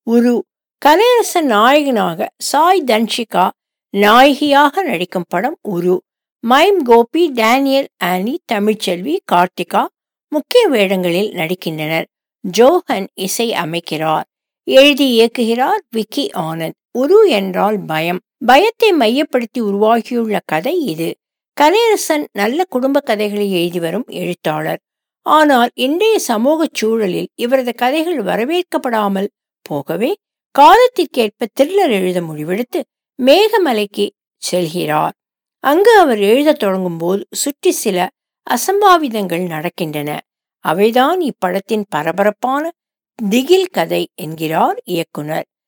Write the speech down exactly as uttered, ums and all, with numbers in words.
உரு. கலையரசன் நாயகனாக, சாய் தன்ஷிகா நாயகியாக நடிக்கும் படம் உரு. மைம் கோபி, டேனியல் ஆனி, தமிழ்ச்செல்வி, கார்த்திகா முக்கிய வேடங்களில் நடிக்கின்றனர். ஜோஹன் இசை அமைக்கிறார். எழுதி இயக்குகிறார் விக்கி ஆனந்த். உரு என்றால் பயம். பயத்தை மையப்படுத்தி உருவாகியுள்ள கதை இது. கலையரசன் நல்ல குடும்ப கதைகளை எழுதி வரும் எழுத்தாளர். ஆனால் இன்றைய சமூக சூழலில் இவரது கதைகள் வரவேற்கப்படாமல் போகவே காலத்திற்கேற்ப த்ரில்லர் எழுத முடிவெடுத்து மேகமலைக்கு செல்கிறார். அங்கு அவர் எழுத தொடங்கும் போது சுற்றி சில அசம்பாவிதங்கள் நடக்கின்றன. அவைதான் இப்படத்தின் பரபரப்பான திகில் கதை என்கிறார் இயக்குனர்.